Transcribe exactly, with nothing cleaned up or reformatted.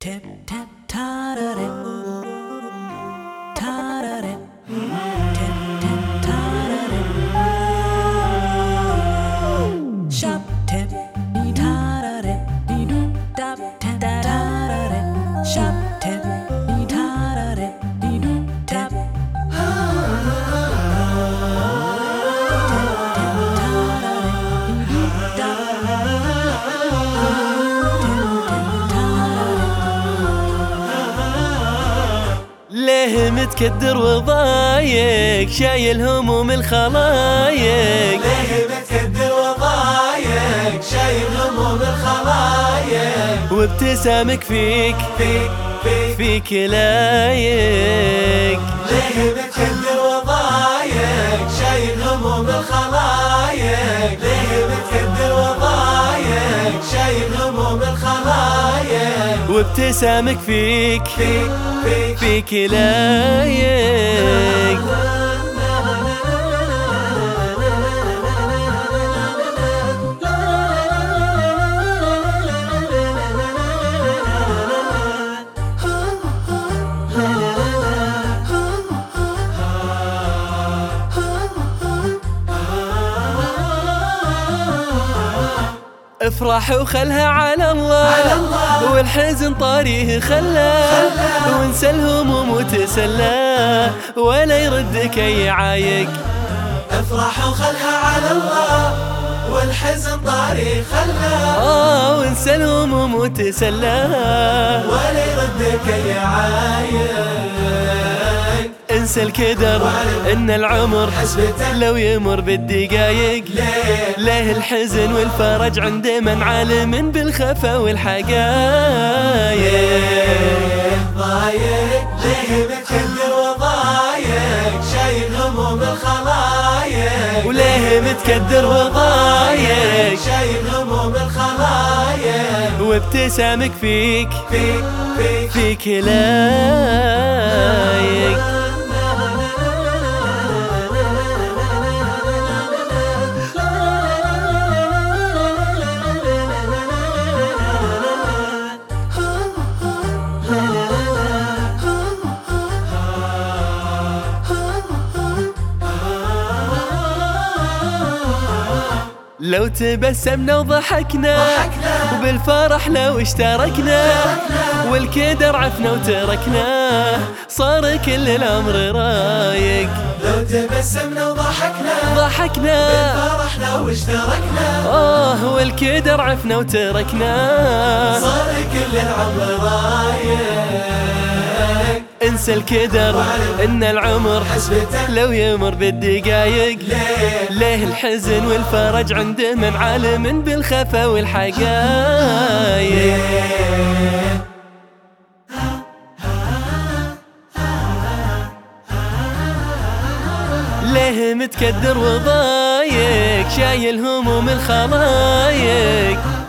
tip tip ta-da-dip, ta-da-dip, tip tip ta-da-dip, shop tip dee ta-da-dip, dee doo dap tip ta-da-dip, shop tip dee ta-da-dip, dee doo tap. ليه متكدر وضايق شايل هموم الخلايق؟ ليه متكدر وضايق شايل هموم الخلايق؟ وابتسامك فيك فيك فيك فيك لايق. ليه متكدر وضايق شايل هموم الخلايق؟ ليه متكدر وضايق شايل هموم الخلايق؟ وابتسامك فيك فيك فيك فيك لايق. افرح وخلها على الله, على الله والحزن طاريه خلاه, وانسى الهموم وتسلاه ولا يردك اي عايق. افرح وخلها على الله والحزن طاري خلاه, اه وانسى الهموم وتسلاه ولا يردك اي عايق. انسى الكدر ان العمر حسبته لو يمر بالدقايق. ليه ليه الحزن والفرج عند من عالم بالخفا والحقايق. ضايق ليه متكدر وضايق شايل هموم الخلايق؟ وليه متكدر وضايق شايل هموم الخلايق؟ وابتسامك فيك فيك فيك فيك لايق. لو تبسمنا وضحكنا وبالفرح لو اشتركنا, والكدر عفنا وتركنا صار كل الأمر رايق. لو تبسمنا وضحكنا ضحكنا بالفرح لو اشتركنا, آه والكدر عفنا وتركنا صار كل العمر رايق. انسى الكدر ان العمر حسبته لو يمر بالدقايق. ليه ليه الحزن والفرج عند من عالم بالخفا والحقايق. ليه متكدر وضايق شايل هموم الخلايق؟